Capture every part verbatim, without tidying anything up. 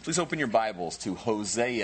Please open your Bibles to Hosea.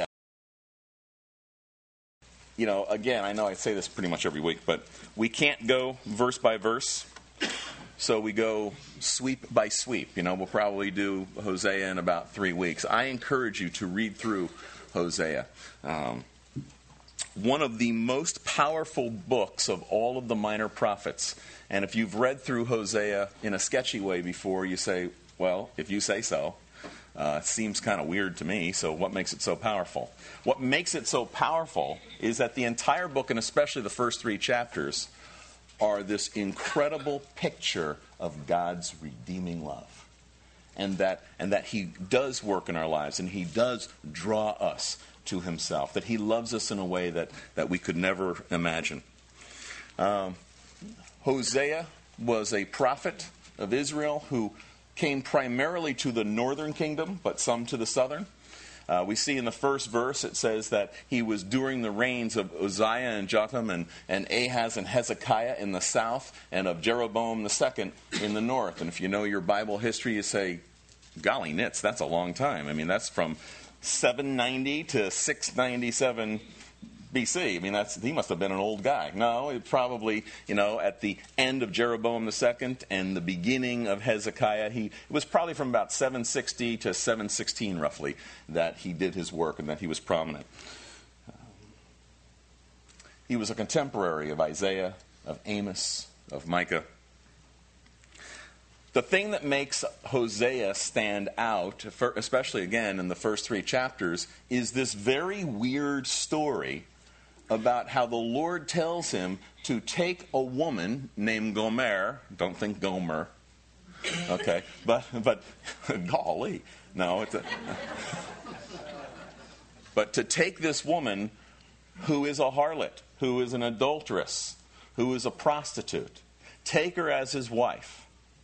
You know, again, I know I say this pretty much every week, but we can't go verse by verse, so we go sweep by sweep. You know, we'll probably do Hosea in about three weeks. I encourage you to read through Hosea. Um, one of the most powerful books of all of the minor prophets. And if you've read through Hosea in a sketchy way before, you say, well, if you say so. Uh, it seems kind of weird to me, so what makes it so powerful? What makes it so powerful is that the entire book, and especially the first three chapters, are this incredible picture of God's redeeming love. And that, and that He does work in our lives, and He does draw us to Himself, that He loves us in a way that, that we could never imagine. Um, Hosea was a prophet of Israel who came primarily to the northern kingdom, but some to the southern. Uh, we see in the first verse it says that he was during the reigns of Uzziah and Jotham and, and Ahaz and Hezekiah in the south, and of Jeroboam the second in the north. And if you know your Bible history, you say, golly nits, that's a long time. I mean, that's from seven ninety to six ninety-seven B C. I mean, that's he must have been an old guy. No, it probably, you know, at the end of Jeroboam the second and the beginning of Hezekiah, he it was probably from about seven sixty to seven sixteen roughly that he did his work and that he was prominent. He was a contemporary of Isaiah, of Amos, of Micah. The thing that makes Hosea stand out, especially again in the first three chapters, is this very weird story about how the Lord tells him to take a woman named Gomer. Don't think Gomer. Okay, but but golly, no. It's a, but to take this woman who is a harlot, who is an adulteress, who is a prostitute, take her as his wife,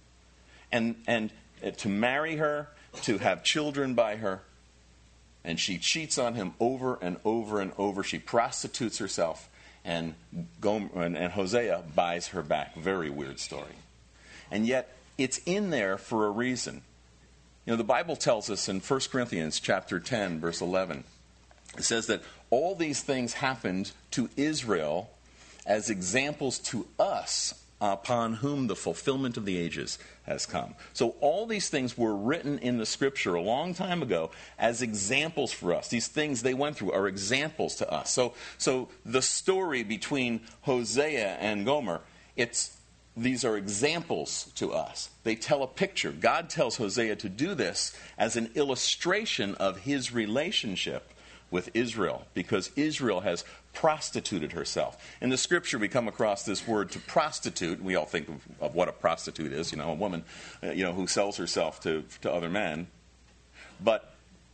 and and to marry her, to have children by her. And she cheats on him over and over and over. She prostitutes herself, and, Gomer, and, and Hosea buys her back. Very weird story. And yet, it's in there for a reason. You know, the Bible tells us in First Corinthians chapter ten, verse eleven, it says that all these things happened to Israel as examples to us, upon whom the fulfillment of the ages has come. So all these things were written in the Scripture a long time ago as examples for us. These things they went through are examples to us. So, so the story between Hosea and Gomer, it's these are examples to us. They tell a picture. God tells Hosea to do this as an illustration of his relationship with Israel, because Israel has prostituted herself. In the Scripture, we come across this word to prostitute. We all think of, of what a prostitute is, you know, a woman, uh, you know, who sells herself to, to other men. But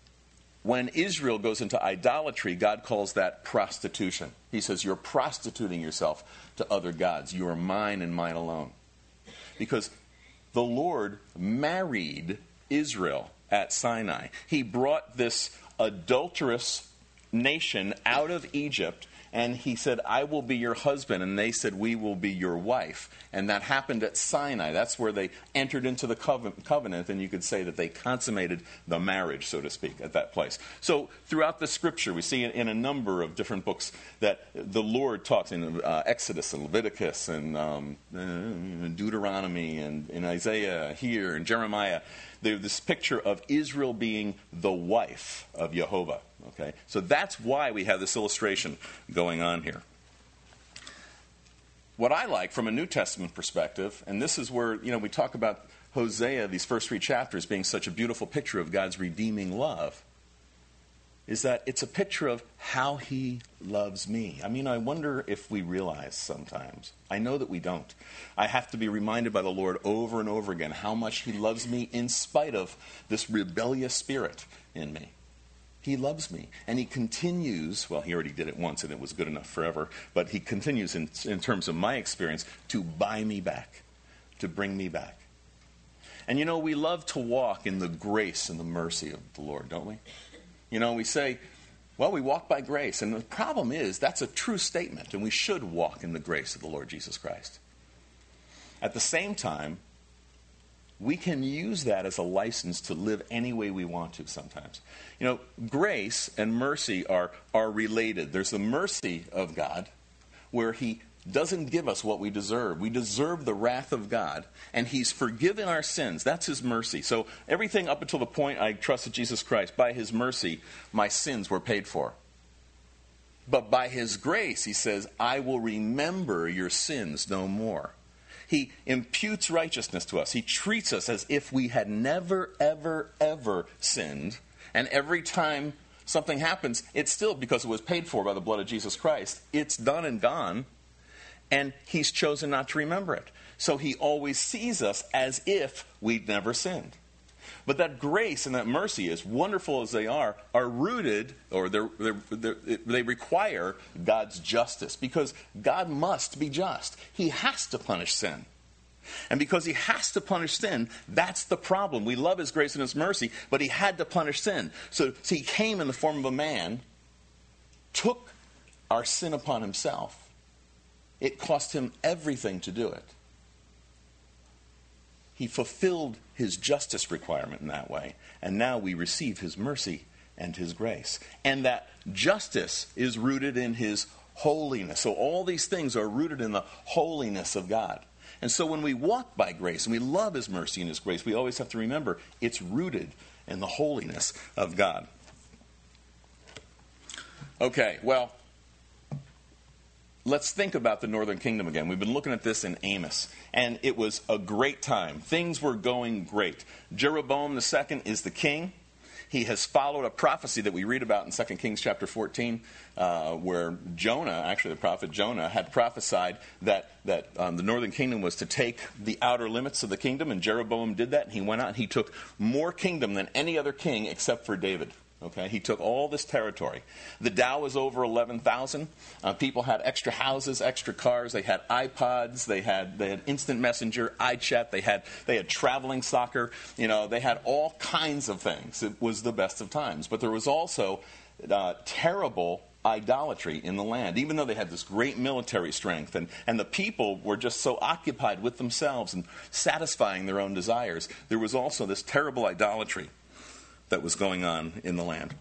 when Israel goes into idolatry, God calls that prostitution. He says, you're prostituting yourself to other gods. You are mine and mine alone. Because the Lord married Israel at Sinai. He brought this adulterous nation out of Egypt, and he said, I will be your husband, and they said, we will be your wife. And that happened at Sinai. That's where they entered into the covenant, and you could say that they consummated the marriage, so to speak, at that place. So throughout the Scripture, we see in a number of different books that the Lord talks in uh, Exodus and Leviticus and um, uh, Deuteronomy and in Isaiah here and Jeremiah. There's this picture of Israel being the wife of Jehovah. Okay, so that's why we have this illustration going on here. What I like from a New Testament perspective, and this is where, you know, we talk about Hosea, these first three chapters being such a beautiful picture of God's redeeming love, is that it's a picture of how He loves me. I mean, I wonder if we realize sometimes. I know that we don't. I have to be reminded by the Lord over and over again how much He loves me in spite of this rebellious spirit in me. He loves me, and He continues, well, He already did it once and it was good enough forever, but He continues in, in terms of my experience to buy me back, to bring me back. And you know, we love to walk in the grace and the mercy of the Lord, don't we? You know, we say, well, we walk by grace, and the problem is that's a true statement, and we should walk in the grace of the Lord Jesus Christ. At the same time, we can use that as a license to live any way we want to sometimes. You know, grace and mercy are, are related. There's the mercy of God, where he doesn't give us what we deserve. We deserve the wrath of God, and he's forgiven our sins. That's his mercy. So everything up until the point I trusted Jesus Christ, by his mercy, my sins were paid for. But by his grace, he says, I will remember your sins no more. He imputes righteousness to us. He treats us as if we had never, ever, ever sinned. And every time something happens, it's still because it was paid for by the blood of Jesus Christ. It's done and gone. And he's chosen not to remember it. So he always sees us as if we'd never sinned. But that grace and that mercy, as wonderful as they are, are rooted, or they're, they're, they're, they require God's justice. Because God must be just. He has to punish sin. And because he has to punish sin, that's the problem. We love his grace and his mercy, but he had to punish sin. So, so he came in the form of a man, took our sin upon himself. It cost him everything to do it. He fulfilled his justice requirement in that way. And now we receive his mercy and his grace. And that justice is rooted in his holiness. So all these things are rooted in the holiness of God. And so when we walk by grace and we love his mercy and his grace, we always have to remember it's rooted in the holiness of God. Okay, well, let's think about the northern kingdom again. We've been looking at this in Amos, and it was a great time. Things were going great. Jeroboam the second is the king. He has followed a prophecy that we read about in Second Kings chapter fourteen, uh, where Jonah, actually the prophet Jonah, had prophesied that, that um, the northern kingdom was to take the outer limits of the kingdom, and Jeroboam did that, and he went out and he took more kingdom than any other king except for David. Okay, he took all this territory. The Dow was over eleven thousand. Uh, people had extra houses, extra cars. They had iPods. They had they had instant messenger, iChat. They had they had traveling soccer. You know, they had all kinds of things. It was the best of times. But there was also uh, terrible idolatry in the land. Even though they had this great military strength, and, and the people were just so occupied with themselves and satisfying their own desires, there was also this terrible idolatry that was going on in the land.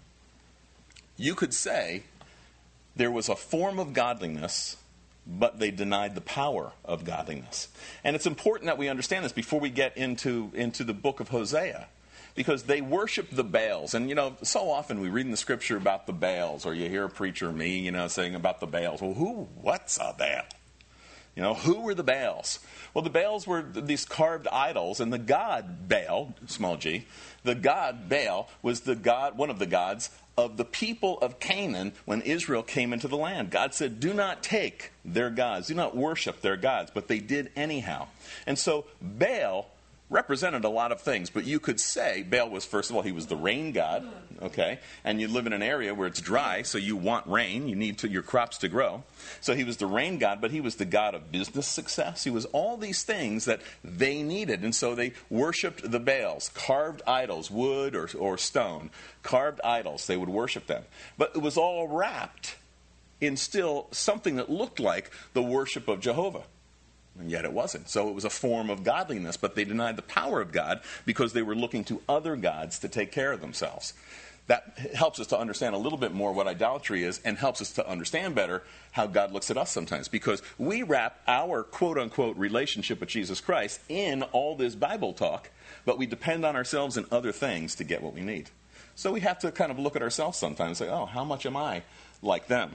You could say there was a form of godliness, but they denied the power of godliness. And it's important that we understand this before we get into, into the book of Hosea, because they worship the Baals. And, you know, so often we read in the scripture about the Baals, or you hear a preacher, me, you know, saying about the Baals. Well, who, what's a Baal? You know, who were the Baals? Well, the Baals were these carved idols, and the god Baal, small g, the god Baal was the god, one of the gods of the people of Canaan when Israel came into the land. God said, do not take their gods, do not worship their gods, but they did anyhow. And so Baal represented a lot of things, but you could say Baal was, first of all, he was the rain god, okay? And you live in an area where it's dry, so you want rain. You need to, your crops to grow. So he was the rain god, but he was the god of business success. He was all these things that they needed, and so they worshipped the Baals, carved idols, wood or, or stone, carved idols. They would worship them. But it was all wrapped in still something that looked like the worship of Jehovah. And yet it wasn't. So it was a form of godliness, but they denied the power of God because they were looking to other gods to take care of themselves. That helps us to understand a little bit more what idolatry is, and helps us to understand better how God looks at us sometimes. Because we wrap our quote-unquote relationship with Jesus Christ in all this Bible talk, but we depend on ourselves and other things to get what we need. So we have to kind of look at ourselves sometimes and say, oh, how much am I like them?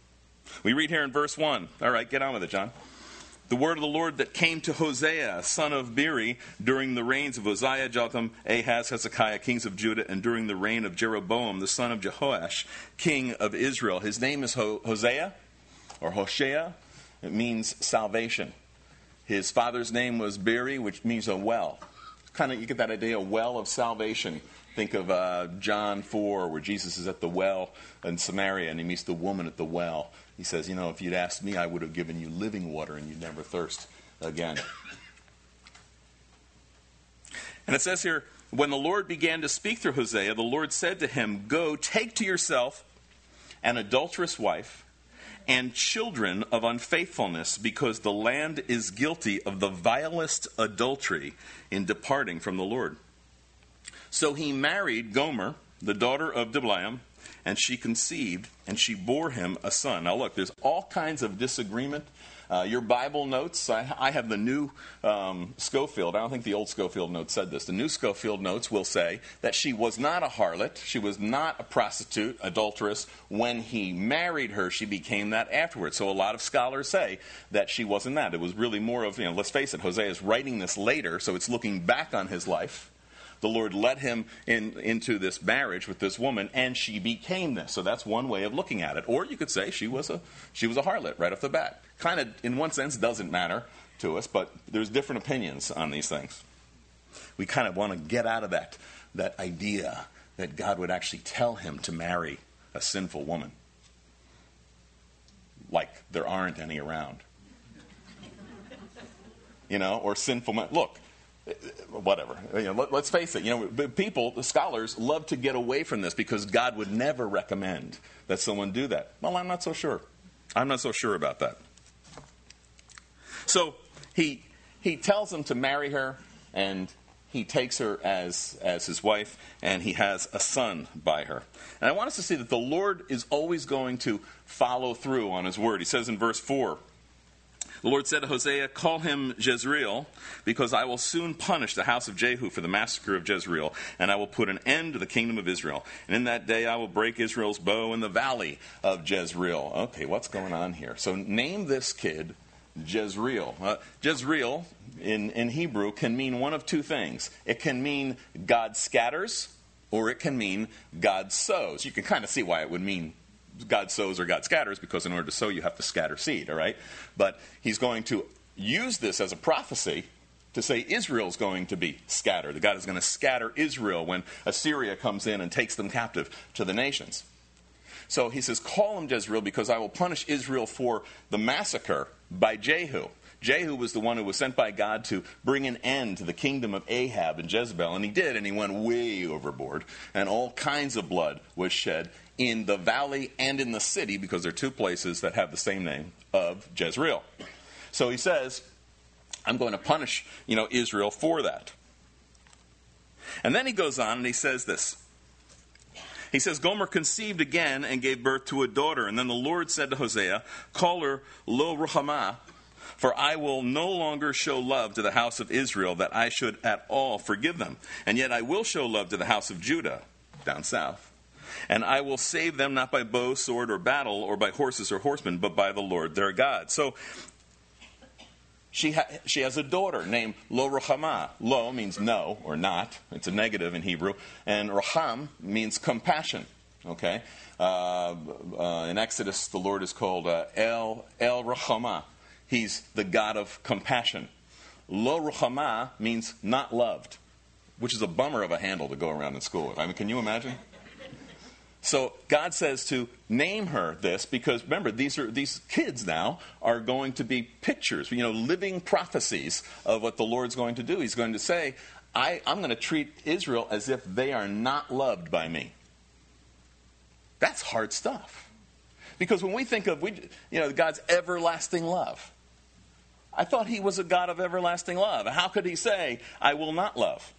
We read here in verse one. All right, get on with it, John. The word of the Lord that came to Hosea, son of Beeri, during the reigns of Uzziah, Jotham, Ahaz, Hezekiah, kings of Judah, and during the reign of Jeroboam, the son of Jehoash, king of Israel. His name is Hosea, or Hoshea. It means salvation. His father's name was Beeri, which means a well. Kind of, you get that idea, a well of salvation. Think of uh, John four, where Jesus is at the well in Samaria, and he meets the woman at the well. He says, you know, if you'd asked me, I would have given you living water, and you'd never thirst again. And it says here, when the Lord began to speak through Hosea, the Lord said to him, go, take to yourself an adulterous wife, and children of unfaithfulness, because the land is guilty of the vilest adultery in departing from the Lord. So he married Gomer, the daughter of Diblaim, and she conceived, and she bore him a son. Now look, there's all kinds of disagreement. Uh, your Bible notes, I, I have the new um, Scofield. I don't think the old Scofield notes said this. The new Scofield notes will say that she was not a harlot. She was not a prostitute, adulteress. When he married her, she became that afterwards. So a lot of scholars say that she wasn't that. It was really more of, you know, let's face it, Hosea is writing this later, so it's looking back on his life. The Lord led him in, into this marriage with this woman, and she became this. So that's one way of looking at it. Or you could say she was a she was a harlot right off the bat. Kind of, in one sense, doesn't matter to us, but there's different opinions on these things. We kind of want to get out of that, that idea that God would actually tell him to marry a sinful woman. Like there aren't any around. You know, or sinful men. Look. Whatever. You know, let, let's face it. You know, people, the scholars, love to get away from this because God would never recommend that someone do that. Well, I'm not so sure. I'm not so sure about that. So he he tells them to marry her, and he takes her as as his wife, and he has a son by her. And I want us to see that the Lord is always going to follow through on his word. He says in verse four. The Lord said to Hosea, call him Jezreel, because I will soon punish the house of Jehu for the massacre of Jezreel, and I will put an end to the kingdom of Israel. And in that day I will break Israel's bow in the valley of Jezreel. Okay, what's going on here? So name this kid Jezreel. Uh, Jezreel in, in Hebrew can mean one of two things. It can mean God scatters, or it can mean God sows. You can kind of see why it would mean God sows or God scatters, because in order to sow you have to scatter seed, all right? But he's going to use this as a prophecy to say Israel's going to be scattered. God is going to scatter Israel when Assyria comes in and takes them captive to the nations. So he says, call him Jezreel, because I will punish Israel for the massacre by Jehu. Jehu was the one who was sent by God to bring an end to the kingdom of Ahab and Jezebel, and he did, and he went way overboard, and all kinds of blood was shed in the valley and in the city, because they're two places that have the same name of Jezreel. So he says, I'm going to punish, you know, Israel for that. And then he goes on and he says this. He says, Gomer conceived again and gave birth to a daughter. And then the Lord said to Hosea, call her Lo-Ruhamah, for I will no longer show love to the house of Israel, that I should at all forgive them. And yet I will show love to the house of Judah, down south. And I will save them not by bow, sword, or battle, or by horses or horsemen, but by the Lord their God. So she ha- she has a daughter named Lo-Ruhamah. Lo means no or not. It's a negative in Hebrew. And Raham means compassion. Okay? Uh, uh, in Exodus, the Lord is called uh, El El Rahamah. He's the God of compassion. Lo-Ruhamah means not loved, which is a bummer of a handle to go around in school with. I mean, can you imagine? So God says to name her this, because remember, these are these kids now are going to be pictures, you know, living prophecies of what the Lord's going to do. He's going to say, I, I'm going to treat Israel as if they are not loved by me. That's hard stuff. Because when we think of, we, you know, God's everlasting love, I thought he was a God of everlasting love. How could he say, I will not love?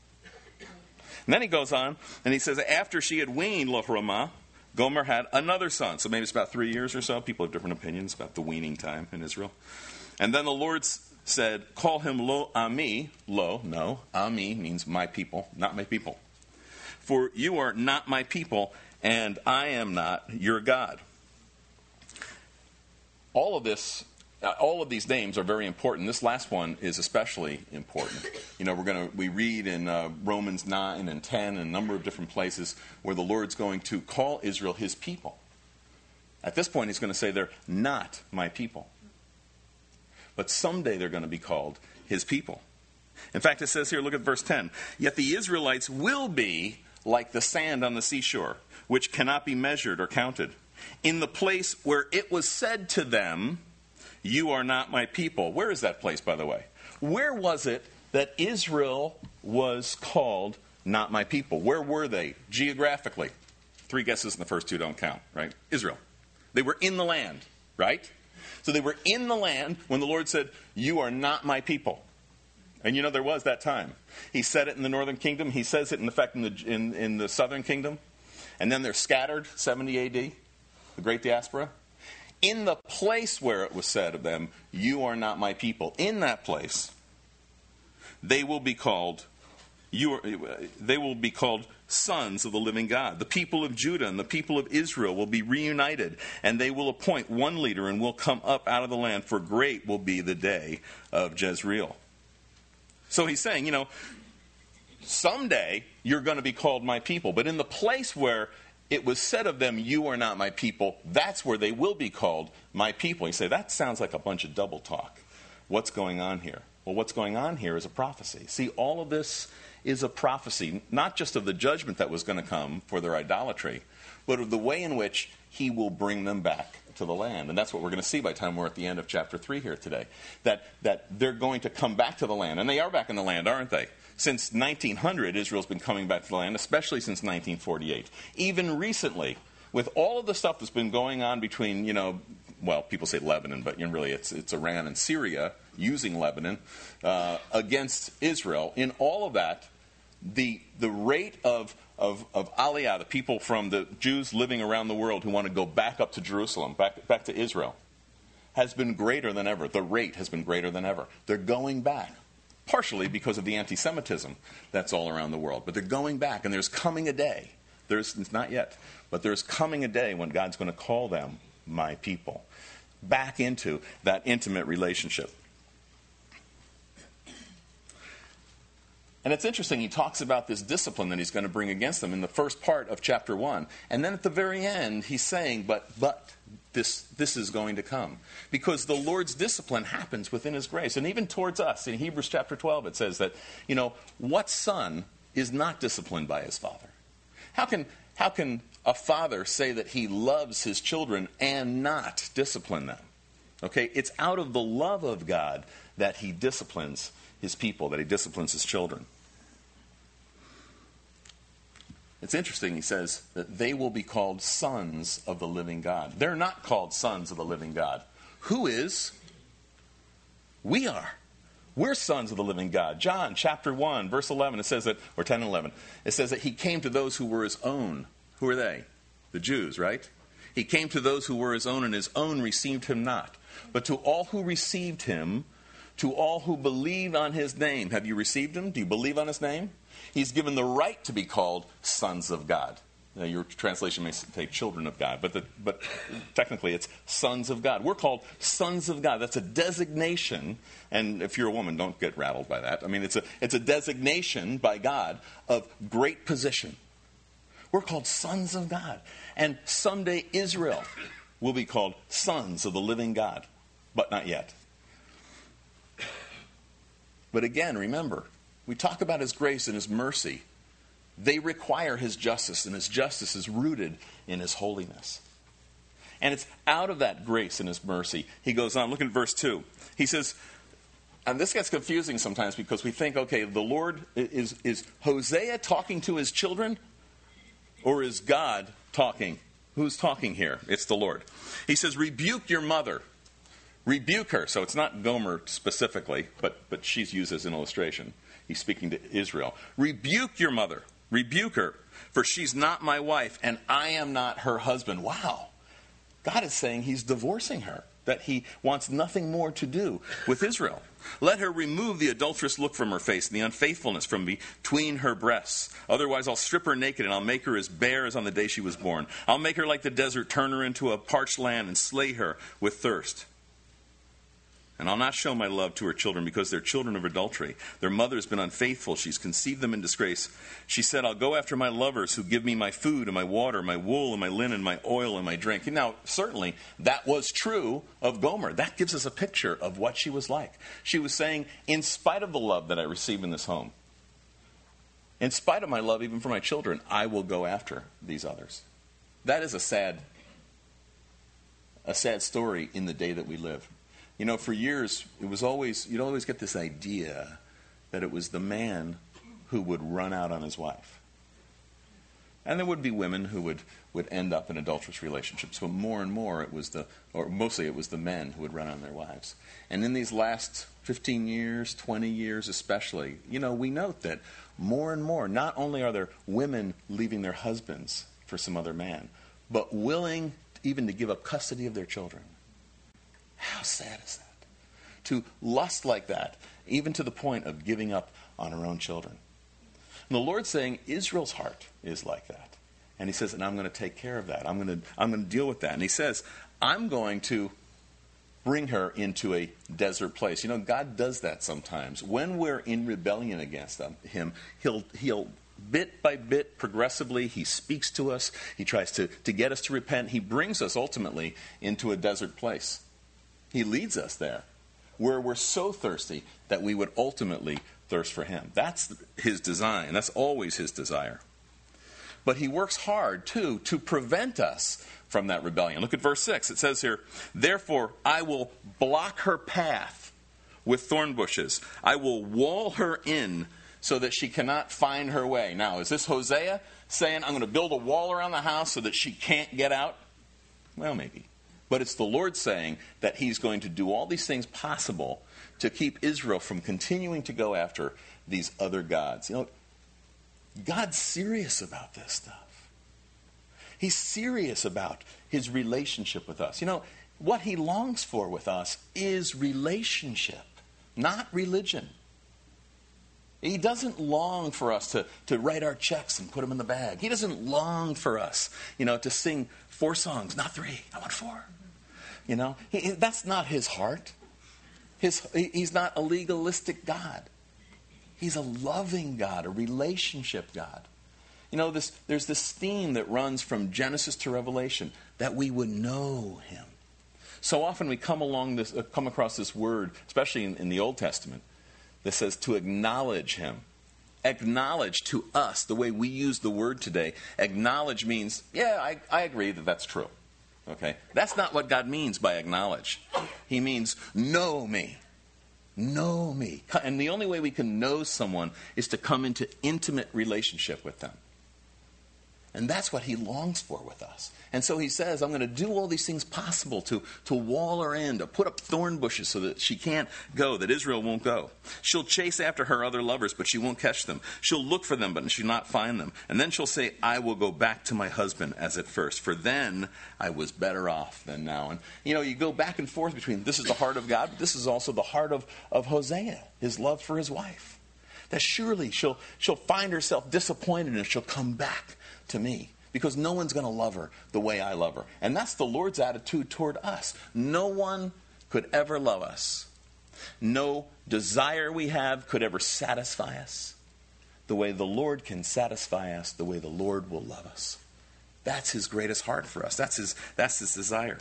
And then he goes on, and he says, after she had weaned Lo-Ruhamah, Gomer had another son. So maybe it's about three years or so. People have different opinions about the weaning time in Israel. And then the Lord said, call him Lo-Ami. Lo, no. Ami means my people, not my people. For you are not my people, and I am not your God. All of this, uh, all of these names are very important. This last one is especially important. You know, we're going to we read in uh, Romans nine and ten and a number of different places where the Lord's going to call Israel his people. At this point, he's going to say they're not my people. But someday they're going to be called his people. In fact, it says here, look at verse ten. Yet the Israelites will be like the sand on the seashore, which cannot be measured or counted. In the place where it was said to them, you are not my people. Where is that place, by the way? Where was it that Israel was called not my people? Where were they geographically? Three guesses and the first two don't count, right? Israel. They were in the land, right? So they were in the land when the Lord said, you are not my people. And you know, there was that time. He said it in the northern kingdom. He says it, in effect, in the, in, in the southern kingdom. And then they're scattered, seventy A D, the Great Diaspora. In the place where it was said of them, you are not my people, in that place, they will be called, you are, they will be called sons of the living God. The people of Judah and the people of Israel will be reunited, and they will appoint one leader and will come up out of the land, for great will be the day of Jezreel. So he's saying, you know, someday you're going to be called my people, but in the place where it was said of them, you are not my people, that's where they will be called my people. You say, that sounds like a bunch of double talk. What's going on here? Well, what's going on here is a prophecy. See, all of this is a prophecy, not just of the judgment that was going to come for their idolatry, but of the way in which he will bring them back to the land. And that's what we're going to see by the time we're at the end of chapter three here today. That, that they're going to come back to the land. And they are back in the land, aren't they? Since nineteen hundred, Israel's been coming back to the land, especially since nineteen forty-eight. Even recently, with all of the stuff that's been going on between, you know, well, people say Lebanon, but really it's, it's Iran and Syria using Lebanon uh, against Israel. In all of that, the the rate of, of, of Aliyah, the people from the Jews living around the world who want to go back up to Jerusalem, back, back to Israel, has been greater than ever. The rate has been greater than ever. They're going back. Partially because of the anti-Semitism that's all around the world. But they're going back, and there's coming a day. There's it's not yet, but there's coming a day when God's going to call them my people. Back into that intimate relationship. And it's interesting, he talks about this discipline that he's going to bring against them in the first part of chapter one. And then at the very end, he's saying, but, but, this, this is going to come. Because the Lord's discipline happens within his grace. And even towards us, in Hebrews chapter twelve, it says that, you know, what son is not disciplined by his father? How can, how can a father say that he loves his children and not discipline them? Okay, it's out of the love of God that he disciplines his people, that he disciplines his children. It's interesting, he says, that they will be called sons of the living God. They're not called sons of the living God. Who is? We are. We're sons of the living God. John chapter one, verse eleven, it says that, or ten and eleven, it says that he came to those who were his own. Who are they? The Jews, right? He came to those who were his own, and his own received him not. But to all who received him, to all who believe on his name. Have you received him? Do you believe on his name? He's given the right to be called sons of God. Now, your translation may say children of God, but the, but technically it's sons of God. We're called sons of God. That's a designation, and if you're a woman, don't get rattled by that. I mean, it's a it's a designation by God of great position. We're called sons of God. And someday Israel will be called sons of the living God, but not yet. But again, remember, we talk about his grace and his mercy. They require his justice, and his justice is rooted in his holiness. And it's out of that grace and his mercy. He goes on, look at verse two. He says, and this gets confusing sometimes because we think, okay, the Lord, is, is Hosea talking to his children? Or is God talking? Who's talking here? It's the Lord. He says, rebuke your mother. Rebuke her. So it's not Gomer specifically, but, but she's used as an illustration. He's speaking to Israel. Rebuke your mother. Rebuke her, for she's not my wife, and I am not her husband. Wow. God is saying he's divorcing her, that he wants nothing more to do with Israel. Let her remove the adulterous look from her face and the unfaithfulness from between her breasts. Otherwise, I'll strip her naked, and I'll make her as bare as on the day she was born. I'll make her like the desert, turn her into a parched land, and slay her with thirst. And I'll not show my love to her children because they're children of adultery. Their mother has been unfaithful. She's conceived them in disgrace. She said, I'll go after my lovers who give me my food and my water, my wool and my linen, my oil and my drink. Now, certainly, that was true of Gomer. That gives us a picture of what she was like. She was saying, in spite of the love that I receive in this home, in spite of my love even for my children, I will go after these others. That is a sad, a sad story in the day that we live. You know, for years, it was always, you'd always get this idea that it was the man who would run out on his wife. And there would be women who would, would end up in adulterous relationships. But more and more it was the, or mostly it was the men who would run on their wives. And in these last fifteen years, twenty years especially, you know, we note that more and more, not only are there women leaving their husbands for some other man, but willing even to give up custody of their children. How sad is that? To lust like that, even to the point of giving up on her own children. And the Lord's saying Israel's heart is like that. And he says, and I'm going to take care of that. I'm going to, I'm going to deal with that. And he says, I'm going to bring her into a desert place. You know, God does that sometimes. When we're in rebellion against him, he'll, he'll bit by bit, progressively, he speaks to us. He tries to, to get us to repent. He brings us ultimately into a desert place. He leads us there, where we're so thirsty that we would ultimately thirst for him. That's his design. That's always his desire. But he works hard, too, to prevent us from that rebellion. Look at verse six. It says here, therefore, I will block her path with thorn bushes. I will wall her in so that she cannot find her way. Now, is this Hosea saying, I'm going to build a wall around the house so that she can't get out? Well, maybe. But it's the Lord saying that he's going to do all these things possible to keep Israel from continuing to go after these other gods. You know, God's serious about this stuff. He's serious about his relationship with us. You know, what he longs for with us is relationship, not religion. He doesn't long for us to, to write our checks and put them in the bag. He doesn't long for us, you know, to sing four songs, not three. I want four. You know, he, that's not his heart. His, he's not a legalistic God. He's a loving God, a relationship God. You know, this, there's this theme that runs from Genesis to Revelation, that we would know him. So often we come along this, uh, come across this word, especially in, in the Old Testament, that says to acknowledge him. Acknowledge to us, the way we use the word today, acknowledge means, yeah, I, I agree that that's true. Okay? That's not what God means by acknowledge. He means know me. Know me. And the only way we can know someone is to come into intimate relationship with them. And that's what he longs for with us. And so he says, I'm going to do all these things possible to, to wall her in, to put up thorn bushes so that she can't go, that Israel won't go. She'll chase after her other lovers, but she won't catch them. She'll look for them, but she'll not find them. And then she'll say, I will go back to my husband as at first, for then I was better off than now. And, you know, you go back and forth between this is the heart of God, but this is also the heart of, of Hosea, his love for his wife. That surely she'll, she'll find herself disappointed and she'll come back to me. Because no one's going to love her the way I love her. And that's the Lord's attitude toward us. No one could ever love us. No desire we have could ever satisfy us the way the Lord can satisfy us, the way the Lord will love us. That's his greatest heart for us. That's his, that's his desire.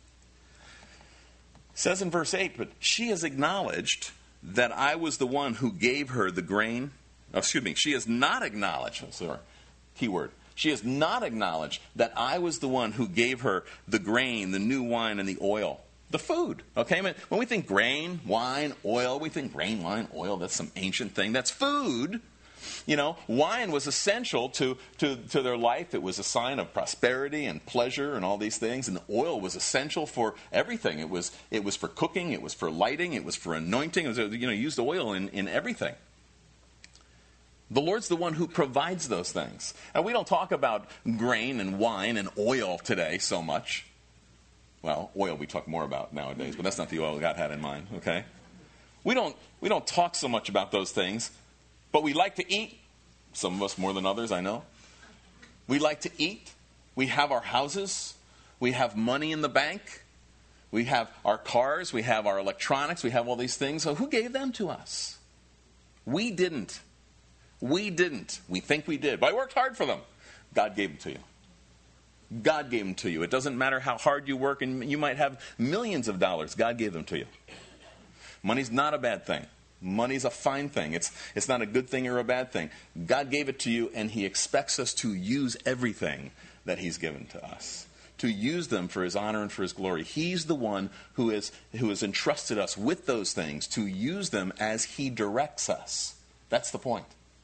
It says in verse eight, but she has acknowledged that I was the one who gave her the grain. Oh, excuse me, she has not acknowledged, sorry, key word. She has not acknowledged that I was the one who gave her the grain, the new wine, and the oil. The food, okay? When we think grain, wine, oil, we think grain, wine, oil, that's some ancient thing. That's food. You know, wine was essential to, to, to their life. It was a sign of prosperity and pleasure and all these things. And the oil was essential for everything. It was, it was for cooking. It was for lighting. It was for anointing. It was, you know, used oil in, in everything. The Lord's the one who provides those things. And we don't talk about grain and wine and oil today so much. Well, oil we talk more about nowadays, but that's not the oil God had in mind, okay? We don't, we don't talk so much about those things, but we like to eat. Some of us more than others, I know. We like to eat. We have our houses. We have money in the bank. We have our cars. We have our electronics. We have all these things. So who gave them to us? We didn't. We didn't. We think we did. But I worked hard for them. God gave them to you. God gave them to you. It doesn't matter how hard you work, and you might have millions of dollars. God gave them to you. Money's not a bad thing. Money's a fine thing. It's, it's not a good thing or a bad thing. God gave it to you, and he expects us to use everything that he's given to us. To use them for his honor and for his glory. He's the one who is, who has entrusted us with those things, to use them as he directs us. That's the point.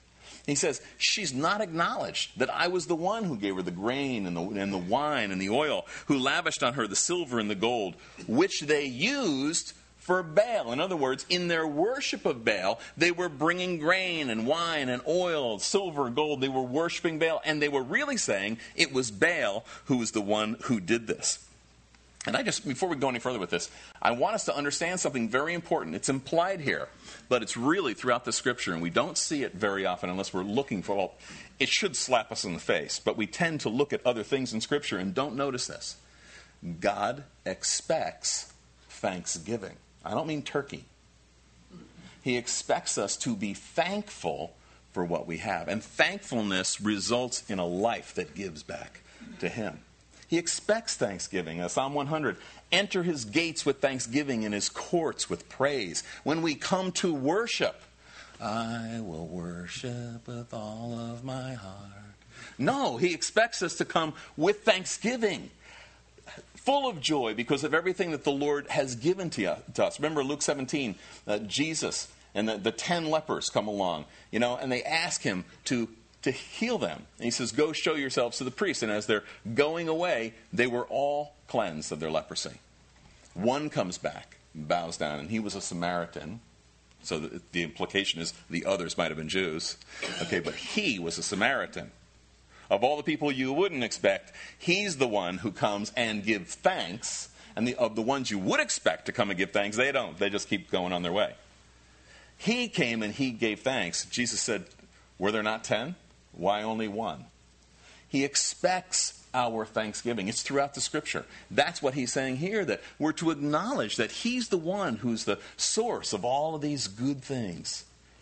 He says, she's not acknowledged that I was the one who gave her the grain and the, and the wine and the oil, who lavished on her the silver and the gold, which they used for Baal. In other words, in their worship of Baal, they were bringing grain and wine and oil, silver, gold. They were worshiping Baal, and they were really saying it was Baal who was the one who did this. And I just, before we go any further with this, I want us to understand something very important. It's implied here, but it's really throughout the Scripture, and we don't see it very often unless we're looking for, well, it should slap us in the face, but we tend to look at other things in Scripture and don't notice this. God expects thanksgiving. I don't mean turkey. He expects us to be thankful for what we have, and thankfulness results in a life that gives back to Him. He expects thanksgiving. Uh, Psalm one hundred, enter his gates with thanksgiving and his courts with praise. When we come to worship, I will worship with all of my heart. No, he expects us to come with thanksgiving, full of joy because of everything that the Lord has given to us. Remember Luke seventeen, uh, Jesus and the, the ten lepers come along, you know, and they ask him to to heal them. And he says, go show yourselves to the priest. And as they're going away, they were all cleansed of their leprosy. One comes back, bows down, and he was a Samaritan. So the, the implication is the others might have been Jews. Okay, but he was a Samaritan. Of all the people you wouldn't expect, he's the one who comes and gives thanks. And the, of the ones you would expect to come and give thanks, they don't. They just keep going on their way. He came and he gave thanks. Jesus said, were there not ten? Why only one? He expects our thanksgiving. It's throughout the Scripture. That's what he's saying here, that we're to acknowledge that he's the one who's the source of all of these good things.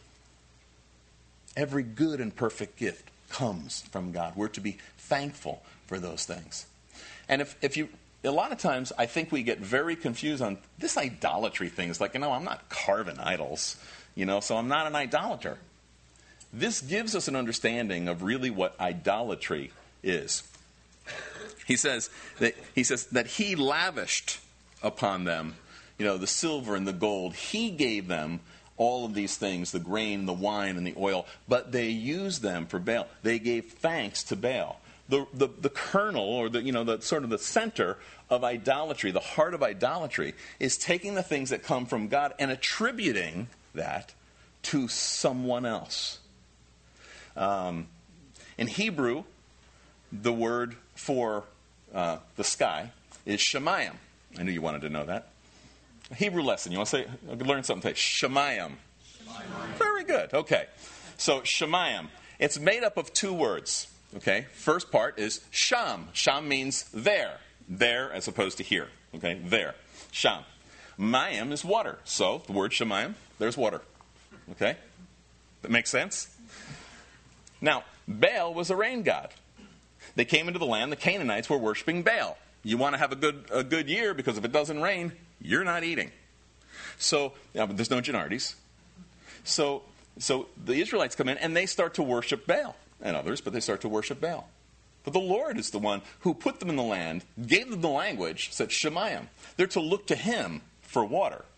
Every good and perfect gift comes from God. We're to be thankful for those things. And if, if you, a lot of times I think we get very confused on this idolatry thing. It's like, you know, I'm not carving idols, you know, so I'm not an idolater. This gives us an understanding of really what idolatry is. He says that he says that he lavished upon them, you know, the silver and the gold. He gave them all of these things, the grain, the wine, and the oil, but they used them for Baal. They gave thanks to Baal. The the, the kernel, or the you know the sort of the center of idolatry, the heart of idolatry, is taking the things that come from God and attributing that to someone else. Um, in Hebrew, the word for uh, the sky is Shemayim. I knew you wanted to know that. A Hebrew lesson. You want to say, learn something? Say Shemayim. Shemayim. Very good. Okay. So Shemayim. It's made up of two words. Okay. First part is Sham. Sham means there. There as opposed to here. Okay. There. Sham. Mayim is water. So the word Shemayim, there's water. Okay. That makes sense? Now, Baal was a rain god. They came into the land. The Canaanites were worshiping Baal. You want to have a good a good year because if it doesn't rain, you're not eating. So, yeah, but there's no Gennardes. So, so the Israelites come in and they start to worship Baal and others, but they start to worship Baal. But the Lord is the one who put them in the land, gave them the language, said Shemayim. They're to look to him for water.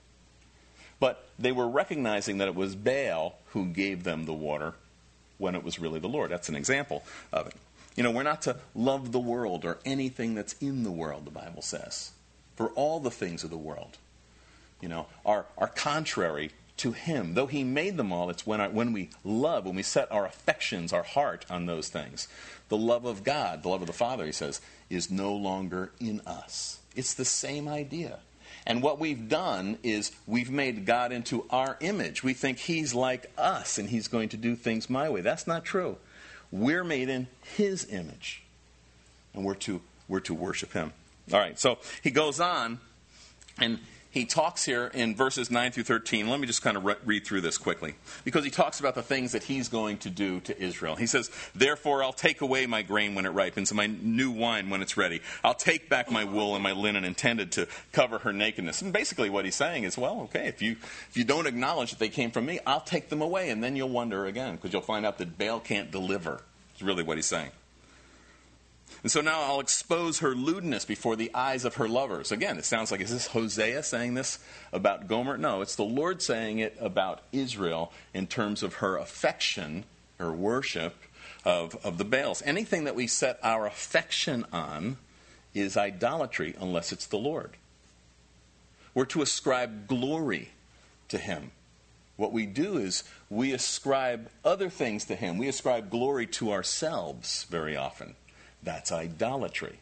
But they were recognizing that it was Baal who gave them the water when it was really the Lord. That's an example of it. You know, we're not to love the world or anything that's in the world, the Bible says. For all the things of the world, you know, are, are contrary to him. Though he made them all, it's when, our, when we love, when we set our affections, our heart on those things. The love of God, the love of the Father, he says, is no longer in us. It's the same idea. And what we've done is we've made God into our image. We think he's like us and he's going to do things my way. That's not true. We're made in his image. And we're to, we're to worship him. All right, so he goes on and he talks here in verses nine through thirteen. Let me just kind of re- read through this quickly. Because he talks about the things that he's going to do to Israel. He says, therefore I'll take away my grain when it ripens and my new wine when it's ready. I'll take back my wool and my linen intended to cover her nakedness. And basically what he's saying is, well, okay, if you if you don't acknowledge that they came from me, I'll take them away. And then you'll wonder again, because you'll find out that Baal can't deliver. It's really what he's saying. And so now I'll expose her lewdness before the eyes of her lovers. Again, it sounds like, is this Hosea saying this about Gomer? No, it's the Lord saying it about Israel in terms of her affection or worship of, of the Baals. Anything that we set our affection on is idolatry unless it's the Lord. We're to ascribe glory to him. What we do is we ascribe other things to him. We ascribe glory to ourselves very often. That's idolatry.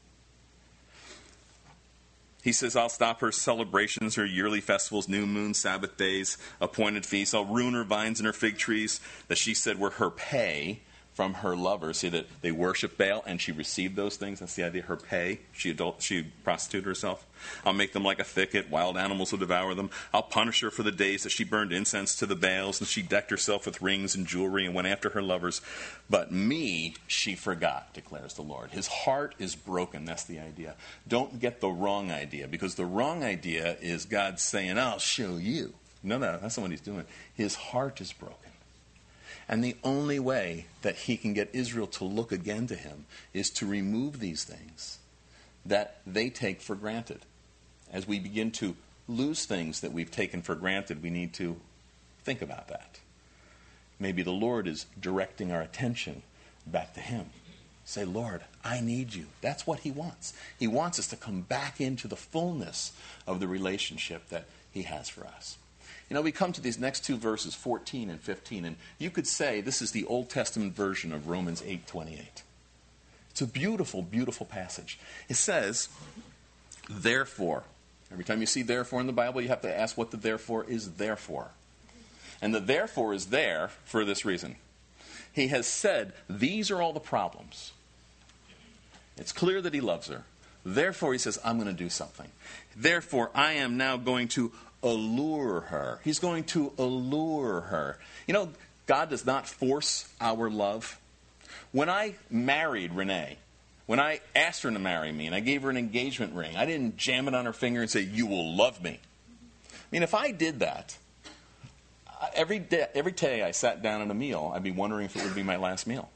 He says, I'll stop her celebrations, her yearly festivals, new moon, Sabbath days, appointed feasts. I'll ruin her vines and her fig trees that she said were her pay from her lovers. See that they worship Baal and she received those things. That's the idea, her pay. She adult, she prostituted herself. I'll make them like a thicket. Wild animals will devour them. I'll punish her for the days that she burned incense to the Baals and she decked herself with rings and jewelry and went after her lovers. But me she forgot, declares the Lord. His heart is broken. That's the idea. Don't get the wrong idea, because the wrong idea is God saying, I'll show you. No, no, that's not what he's doing. His heart is broken. And the only way that he can get Israel to look again to him is to remove these things that they take for granted. As we begin to lose things that we've taken for granted, we need to think about that. Maybe the Lord is directing our attention back to him. Say, Lord, I need you. That's what he wants. He wants us to come back into the fullness of the relationship that he has for us. You know, we come to these next two verses, fourteen and fifteen, and you could say this is the Old Testament version of Romans eight twenty-eight. It's a beautiful, beautiful passage. It says, therefore. Every time you see therefore in the Bible, you have to ask what the therefore is there for. And the therefore is there for this reason. He has said, these are all the problems. It's clear that he loves her. Therefore, he says, I'm going to do something. Therefore, I am now going to allure her. He's going to allure her. You know, God does not force our love. When I married Renee, when I asked her to marry me and I gave her an engagement ring, I didn't jam it on her finger and say, you will love me. I mean, if I did that, every day, every day I sat down at a meal, I'd be wondering if it would be my last meal.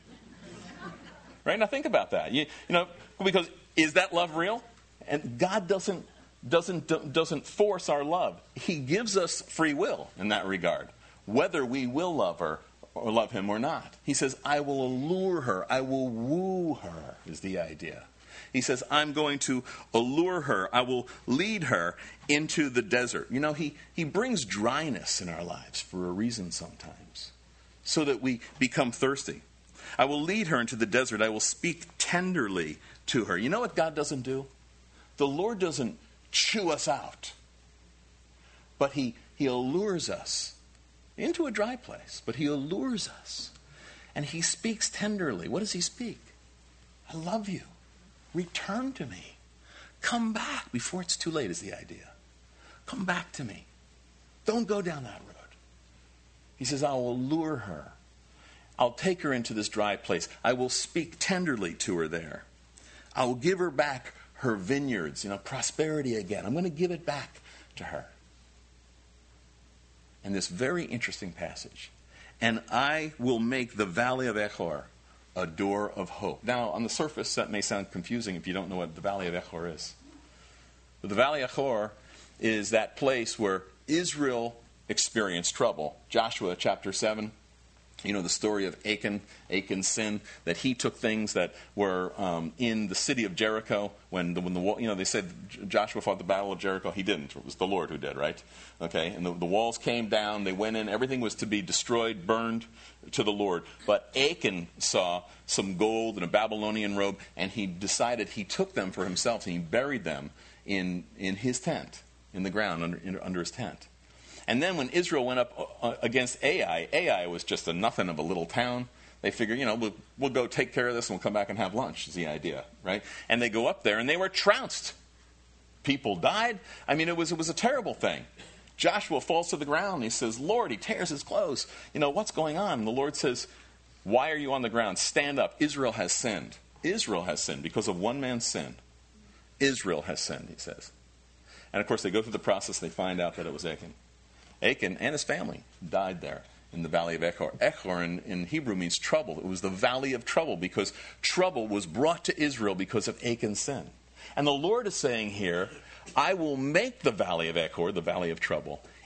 Right? Now think about that. You, you know, because is that love real? And God doesn't doesn't doesn't force our love. He gives us free will in that regard, whether we will love her or love him or not. He says, I will allure her. I will woo her, is the idea. He says, I'm going to allure her. I will lead her into the desert. You know, he, he brings dryness in our lives for a reason sometimes, so that we become thirsty. I will lead her into the desert. I will speak tenderly to her. You know what God doesn't do? The Lord doesn't chew us out, but he, he allures us into a dry place, but he allures us. And he speaks tenderly. What does he speak? I love you. Return to me. Come back before it's too late is the idea. Come back to me. Don't go down that road. He says, I will lure her. I'll take her into this dry place. I will speak tenderly to her there. I will give her back her vineyards, you know, prosperity again. I'm going to give it back to her. And this very interesting passage. And I will make the valley of Echor a door of hope. Now, on the surface, that may sound confusing if you don't know what the valley of Echor is. But the valley of Echor is that place where Israel experienced trouble. Joshua chapter seven. You know the story of Achan, Achan's sin, that he took things that were um, in the city of Jericho when the, when the you know they said Joshua fought the battle of Jericho. He didn't. It was the Lord who did, right? Okay, and the, the walls came down. They went in. Everything was to be destroyed, burned to the Lord. But Achan saw some gold and a Babylonian robe, and he decided he took them for himself, and he buried them in in his tent, in the ground under in, under his tent. And then when Israel went up against Ai, Ai was just a nothing of a little town. They figured, you know, we'll, we'll go take care of this and we'll come back and have lunch is the idea, right? And they go up there and they were trounced. People died. I mean, it was it was a terrible thing. Joshua falls to the ground. He says, Lord, he tears his clothes. You know, what's going on? And the Lord says, why are you on the ground? Stand up. Israel has sinned. Israel has sinned because of one man's sin. Israel has sinned, he says. And of course, they go through the process. They find out that it was Achan. Achan and his family died there in the valley of Echor. Echor in, in Hebrew means trouble. It was the valley of trouble because trouble was brought to Israel because of Achan's sin. And the Lord is saying here, I will make the valley of Echor, the valley of trouble,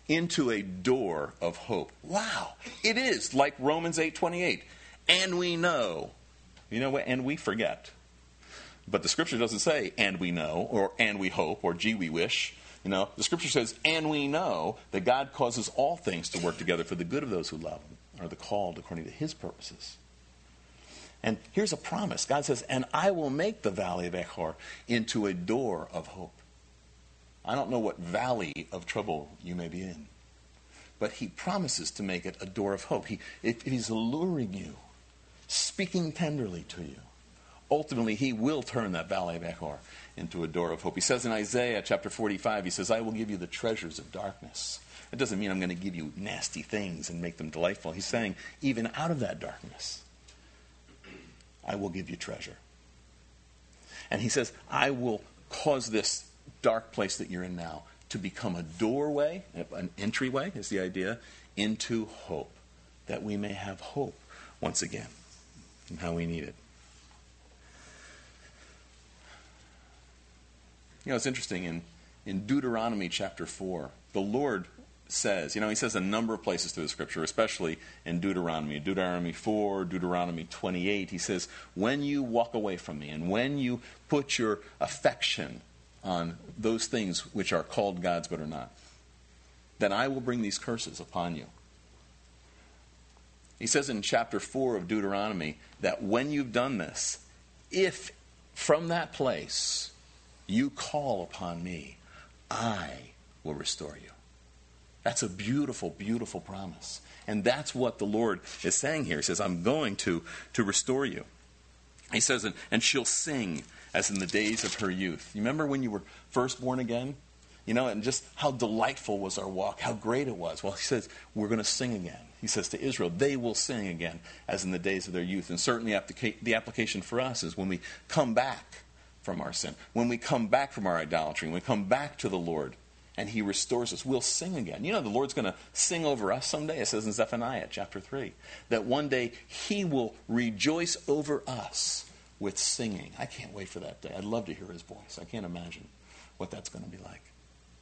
into a door of hope. Wow. It is like Romans eight twenty-eight. And we know. You know what? And we forget. But the scripture doesn't say, and we know, or and we hope, or gee, we wish. You know, the scripture says, and we know that God causes all things to work together for the good of those who love him, are the called according to his purposes. And here's a promise. God says, and I will make the valley of Achor into a door of hope. I don't know what valley of trouble you may be in, but he promises to make it a door of hope. He, if he's alluring you, speaking tenderly to you, ultimately he will turn that valley of Achor into a door of hope. He says in Isaiah chapter forty-five, he says, I will give you the treasures of darkness. It doesn't mean I'm going to give you nasty things and make them delightful. He's saying, even out of that darkness, I will give you treasure. And he says, I will cause this dark place that you're in now to become a doorway, an entryway is the idea, into hope, that we may have hope once again and how we need it. You know, it's interesting, in, in Deuteronomy chapter four, the Lord says, you know, he says a number of places through the scripture, especially in Deuteronomy, Deuteronomy four, Deuteronomy twenty-eight, he says, when you walk away from me and when you put your affection on those things which are called gods but are not, then I will bring these curses upon you. He says in chapter four of Deuteronomy that when you've done this, if from that place you call upon me, I will restore you. That's a beautiful, beautiful promise. And that's what the Lord is saying here. He says, I'm going to, to restore you. He says, and, and she'll sing as in the days of her youth. You remember when you were first born again? You know, and just how delightful was our walk, how great it was. Well, he says, we're going to sing again. He says to Israel, they will sing again as in the days of their youth. And certainly the application for us is when we come back from our sin, when we come back from our idolatry, when we come back to the Lord, and he restores us, we'll sing again. You know, the Lord's going to sing over us someday. It says in Zephaniah chapter three that one day he will rejoice over us with singing. I can't wait for that day. I'd love to hear his voice. I can't imagine what that's going to be like.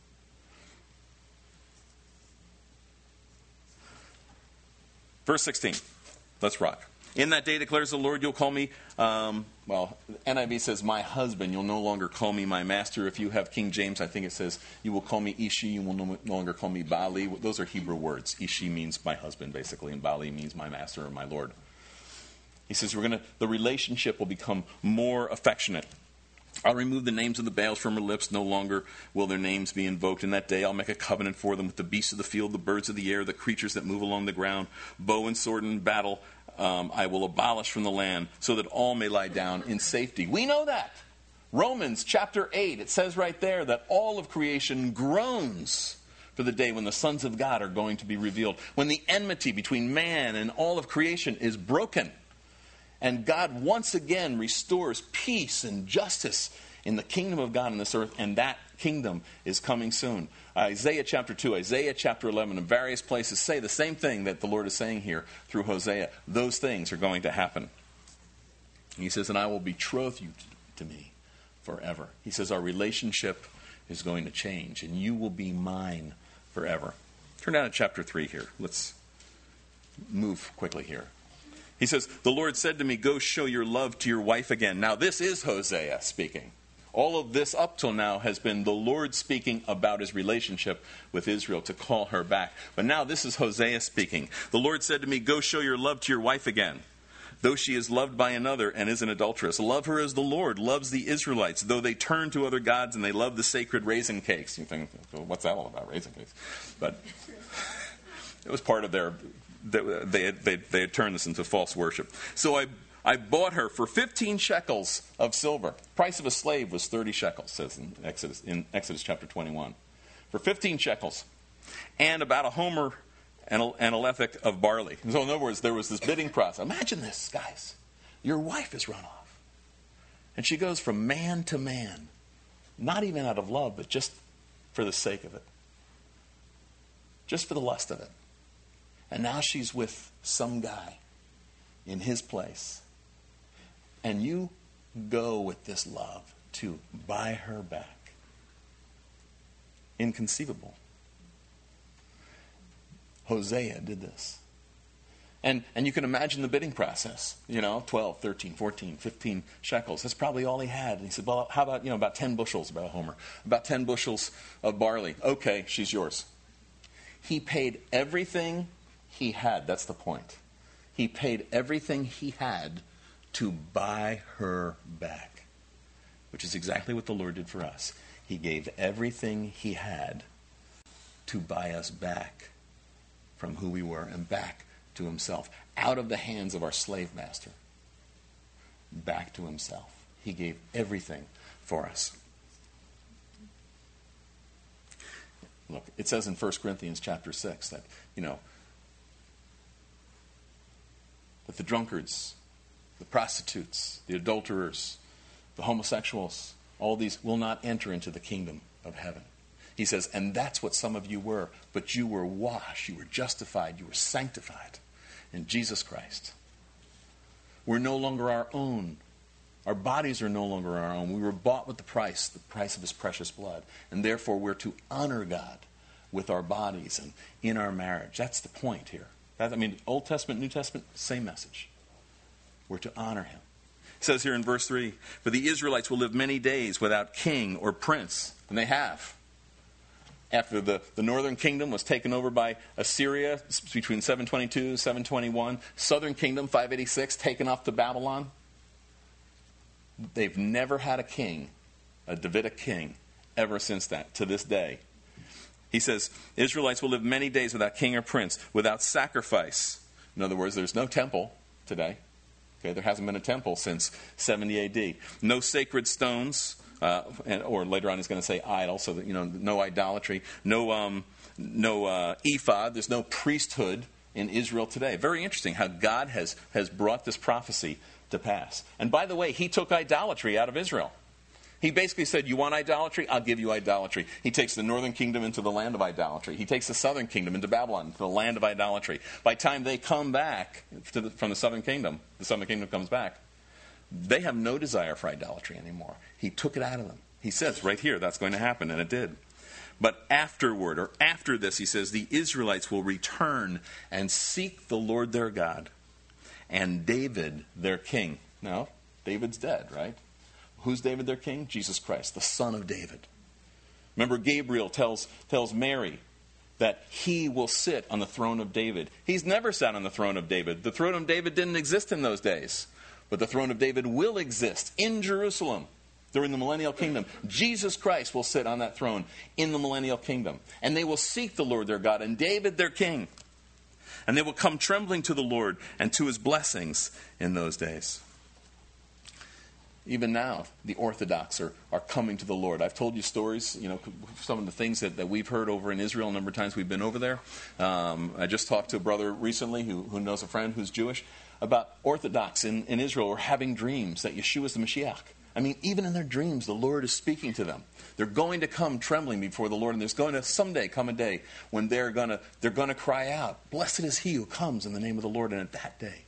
Verse sixteen. Let's rock. In that day, declares the Lord, you'll call me, um, well, N I V says, my husband. You'll no longer call me my master. If you have King James, I think it says, you will call me Ishi. You will no longer call me Bali. Those are Hebrew words. Ishi means my husband, basically, and Bali means my master or my Lord. He says, we're gonna, the relationship will become more affectionate. I'll remove the names of the Baals from her lips. No longer will their names be invoked. In that day, I'll make a covenant for them with the beasts of the field, the birds of the air, the creatures that move along the ground, bow and sword and battle. Um, I will abolish from the land so that all may lie down in safety. We know that. Romans chapter eight, it says right there that all of creation groans for the day when the sons of God are going to be revealed, when the enmity between man and all of creation is broken. And God once again restores peace and justice in the kingdom of God on this earth, and that kingdom is coming soon. Isaiah chapter two, Isaiah chapter eleven, and various places say the same thing that the Lord is saying here through Hosea. Those things are going to happen. He says, and I will betroth you to me forever. He says, our relationship is going to change, and you will be mine forever. Turn down to chapter three here. Let's move quickly here. He says, the Lord said to me, go show your love to your wife again. Now, this is Hosea speaking. All of this up till now has been the Lord speaking about his relationship with Israel to call her back. But now this is Hosea speaking. The Lord said to me, go show your love to your wife again, though she is loved by another and is an adulteress. Love her as the Lord loves the Israelites, though they turn to other gods and they love the sacred raisin cakes. You think, well, what's that all about, raisin cakes? But it was part of their... They had, they, they had turned this into false worship. So I I bought her for fifteen shekels of silver. The price of a slave was thirty shekels, says in Exodus, in Exodus chapter twenty-one. For fifteen shekels. And about a homer and a, and a lethek of barley. So in other words, there was this bidding process. Imagine this, guys. Your wife is run off. And she goes from man to man. Not even out of love, but just for the sake of it. Just for the lust of it. And now she's with some guy in his place. And you go with this love to buy her back. Inconceivable. Hosea did this. And and you can imagine the bidding process, you know, twelve, thirteen, fourteen, fifteen shekels. That's probably all he had. And he said, well, how about, you know, about ten bushels, about a homer, about ten bushels of barley. Okay, she's yours. He paid everything he had. That's the point. He paid everything he had to buy her back, which is exactly what the Lord did for us. He gave everything he had to buy us back from who we were and back to himself, out of the hands of our slave master, back to himself. He gave everything for us. Look, it says in First Corinthians chapter six that, you know, that the drunkards, the prostitutes, the adulterers, the homosexuals, all these will not enter into the kingdom of heaven. He says, and that's what some of you were, but you were washed, you were justified, you were sanctified in Jesus Christ. We're no longer our own. Our bodies are no longer our own. We were bought with the price, the price of his precious blood. And therefore we're to honor God with our bodies and in our marriage. That's the point here. That, I mean, Old Testament, New Testament, same message. We're to honor him. It says here in verse three, for the Israelites will live many days without king or prince. And they have. After the, the northern kingdom was taken over by Assyria between seven twenty-two and seven twenty-one, southern kingdom, five eighty-six, taken off to Babylon. They've never had a king, a Davidic king, ever since that, to this day. He says, Israelites will live many days without king or prince, without sacrifice. In other words, there's no temple today. Okay, there hasn't been a temple since seventy A D. No sacred stones. Uh, and, or later on he's going to say idol, so that, you know, no idolatry, no um, no uh, ephod. There's no priesthood in Israel today. Very interesting how God has, has brought this prophecy to pass. And by the way, he took idolatry out of Israel. He basically said, you want idolatry? I'll give you idolatry. He takes the northern kingdom into the land of idolatry. He takes the southern kingdom into Babylon, into the land of idolatry. By the time they come back to the, from the southern kingdom, the southern kingdom comes back, they have no desire for idolatry anymore. He took it out of them. He says right here that's going to happen, and it did. But afterward, or after this, he says, the Israelites will return and seek the Lord their God and David their king. Now, David's dead, right? Who's David their king? Jesus Christ, the son of David. Remember, Gabriel tells, tells Mary that he will sit on the throne of David. He's never sat on the throne of David. The throne of David didn't exist in those days. But the throne of David will exist in Jerusalem during the millennial kingdom. Jesus Christ will sit on that throne in the millennial kingdom. And they will seek the Lord their God and David their king. And they will come trembling to the Lord and to his blessings in those days. Even now, the Orthodox are, are coming to the Lord. I've told you stories, you know, some of the things that, that we've heard over in Israel a number of times we've been over there. Um, I just talked to a brother recently who, who knows a friend who's Jewish about Orthodox in, in Israel are having dreams that Yeshua is the Mashiach. I mean, even in their dreams, the Lord is speaking to them. They're going to come trembling before the Lord, and there's going to someday come a day when they're going to they're going to cry out, "Blessed is he who comes in the name of the Lord." And at that day,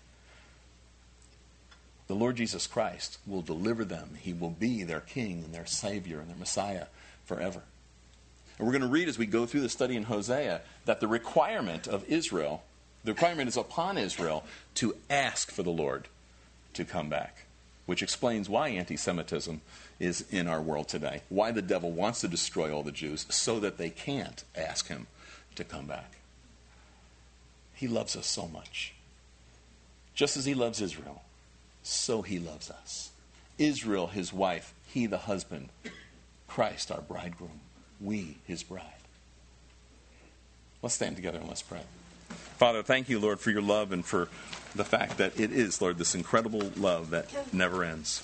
the Lord Jesus Christ will deliver them. He will be their King and their Savior and their Messiah forever. And we're going to read as we go through the study in Hosea that the requirement of Israel, the requirement is upon Israel to ask for the Lord to come back, which explains why anti-Semitism is in our world today, why the devil wants to destroy all the Jews so that they can't ask him to come back. He loves us so much. Just as he loves Israel, so he loves us. Israel, his wife, he, the husband, Christ, our bridegroom, we, his bride. Let's stand together and let's pray. Father, thank you, Lord, for your love and for the fact that it is, Lord, this incredible love that never ends.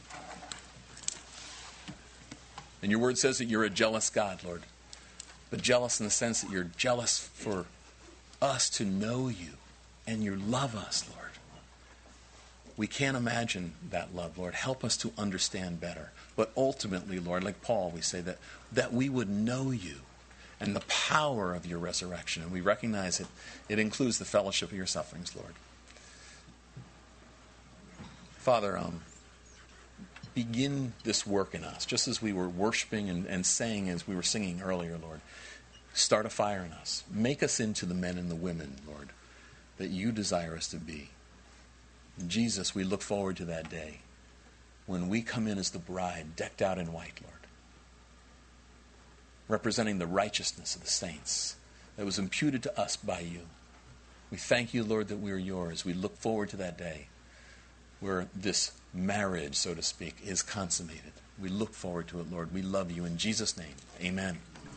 And your word says that you're a jealous God, Lord. But jealous in the sense that you're jealous for us to know you and you love us, Lord. We can't imagine that love, Lord. Help us to understand better. But ultimately, Lord, like Paul, we say that, that we would know you and the power of your resurrection. And we recognize it. It includes the fellowship of your sufferings, Lord. Father, um, begin this work in us, just as we were worshiping and, and saying as we were singing earlier, Lord. Start a fire in us. Make us into the men and the women, Lord, that you desire us to be. And Jesus, we look forward to that day when we come in as the bride, decked out in white, Lord, representing the righteousness of the saints that was imputed to us by you. We thank you, Lord, that we are yours. We look forward to that day where this marriage, so to speak, is consummated. We look forward to it, Lord. We love you. In Jesus' name, amen.